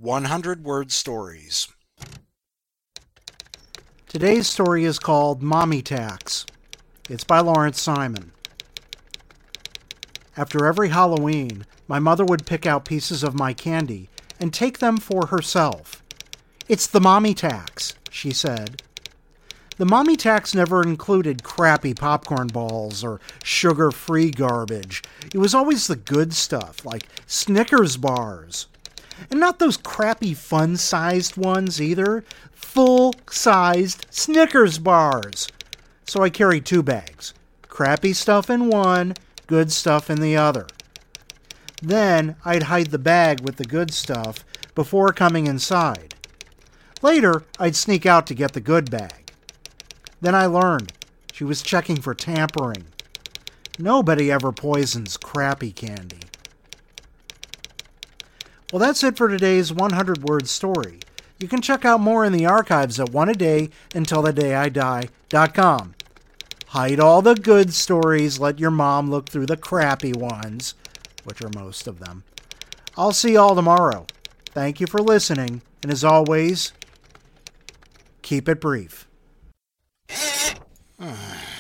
100-word stories. Today's story is called Mommy Tax. It's by Lawrence Simon. After every Halloween, my mother would pick out pieces of my candy and take them for herself. "It's the mommy tax," she said. The mommy tax never included crappy popcorn balls or sugar-free garbage. It was always the good stuff, like Snickers bars. And not those crappy fun-sized ones either. Full-sized Snickers bars. So I carried 2 bags. Crappy stuff in one, good stuff in the other. Then I'd hide the bag with the good stuff before coming inside. Later, I'd sneak out to get the good bag. Then I learned she was checking for tampering. Nobody ever poisons crappy candy. Well, that's it for today's 100-word story. You can check out more in the archives at oneadayuntilthedayidie.com. Hide all the good stories. Let your mom look through the crappy ones, which are most of them. I'll see y'all tomorrow. Thank you for listening, and as always, keep it brief.